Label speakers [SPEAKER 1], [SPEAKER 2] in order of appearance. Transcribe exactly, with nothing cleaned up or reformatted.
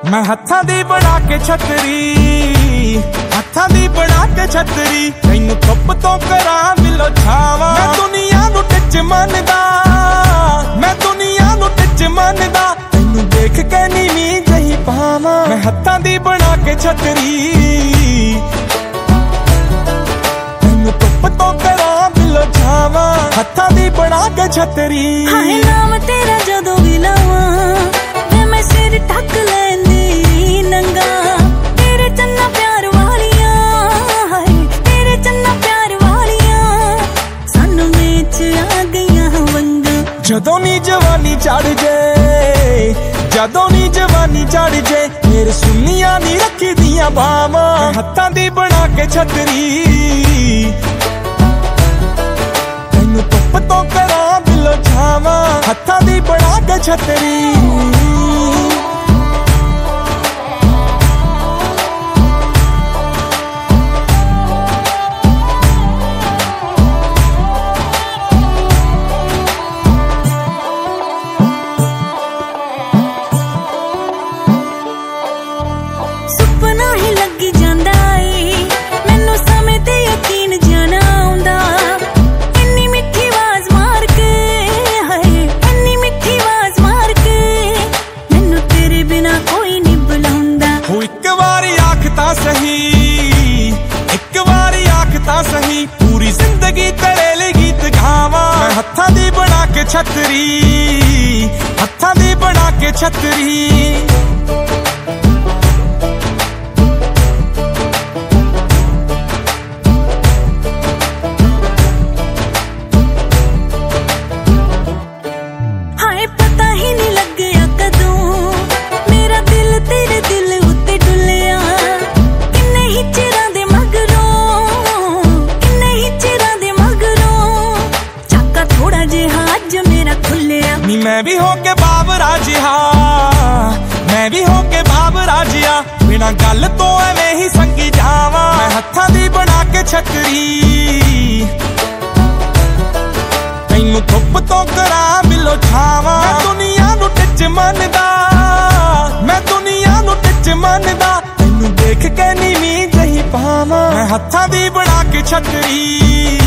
[SPEAKER 1] मैं हत्थां दी बना के छतरी, हत्थां दी बना के छतरी, तैनू धुप तो करा मिलो छावां। मैं दुनिया नू टिच मनदा, मैं दुनिया नू टिच मनदा, तैनू देख के नीवीं जही पावां। मैं हत्थां दी बना के छतरी, तैनू धुप तो करा मिलो छावां। हत्थां दी बना के छतरी।
[SPEAKER 2] हाय नाम तेरा जदों भी लवां मैं सिर ढक लैंदी नंगा। तेरे चन्ना प्यार वालियां, हाय तेरे चन्ना प्यार वालियां, सानू मेच आ गईयां वंगा।
[SPEAKER 1] जदों नी जवानी चढ़ जे, जदों नी जवानी चढ़ जे, मेरे सुनिया नी रखी दियां बावां। हत्थां दी बना के छतरी, तैनू धुप तो करा मिलो छावां। हत्थां दी बना के छतरी।
[SPEAKER 2] सुपना ही लगी जांदा ए मैनू समय ते यकीन जाना आउंदा। इन्नी मिठी आवाज मार के, हाय इन्नी मिठी आवाज मार के, मैनू तेरे बिना कोई नहीं बुलाउंदा।
[SPEAKER 1] हो इक वारी आख तां सही, इक वारी आख तां सही, पूरी जिंदगी तेरे लिए गीत गावां। मैं हत्थां दी बना के छतरी, हत्थां दी बना के छतरी।
[SPEAKER 2] पता ही नहीं लगया कदों मेरा दिल तेरे दिल उत्ते डुलिया। किन्ने ही चिरां दे मगरों, किन्ने ही चिरां दे मगरों, चाका थोड़ा जिहा अज मेरा खुलिया।
[SPEAKER 1] नी मैं भी हो के बाबरा जिहा, मैं भी हो के बाबरा जिहा, बिना गल तो एवें ही संगी जावां। मैं हत्थां दी बना के छतरी, तैनू धुप तो करा मिलो छावां। मैं दुनिया नू टिच मनदा, मैं दुनिया नू टिच मनदा, तैनू देख के नीवीं जही पावां। मैं हत्थां दी बना के छतरी।